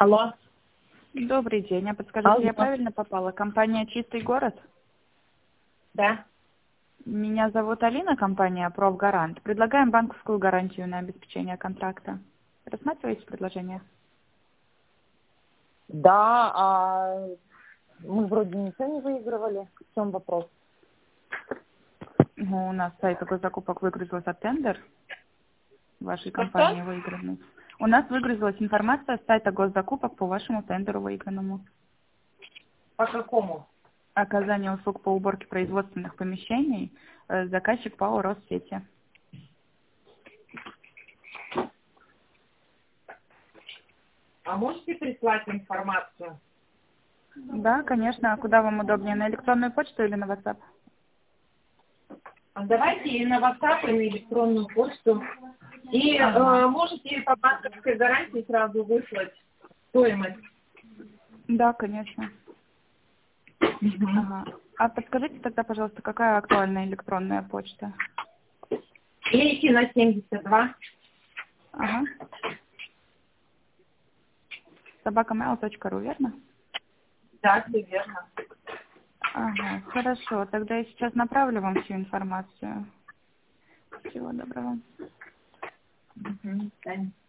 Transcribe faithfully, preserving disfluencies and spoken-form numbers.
Алло. Добрый день. А подскажите, Алло. я правильно попала? Компания «Чистый город»? Да. Меня зовут Алина, компания «Профгарант». Предлагаем банковскую гарантию на обеспечение контракта. Рассматриваете предложение? Да, а мы вроде ничего не выигрывали. В чем вопрос? Ну, у нас сайт госзакупок выгрузился тендер вашей Что-что? компании выигранный. У нас выгрузилась информация с сайта госзакупок по вашему тендеру выигранному. По какому? Оказание услуг по уборке производственных помещений. э, Заказчик ПАО «Россети». А можете прислать информацию? Да, конечно. А куда вам удобнее? На электронную почту или на WhatsApp? А давайте и на WhatsApp, и на электронную почту. И Ага. э, можете по банковской гарантии сразу выслать стоимость. Да, конечно. Ага. А подскажите тогда, пожалуйста, какая актуальная электронная почта? Лейкина семьдесят два. Ага. собака мэйл точка ру, верно? Да, все верно. Ага, хорошо. Тогда я сейчас направлю вам всю информацию. Всего доброго. Угу.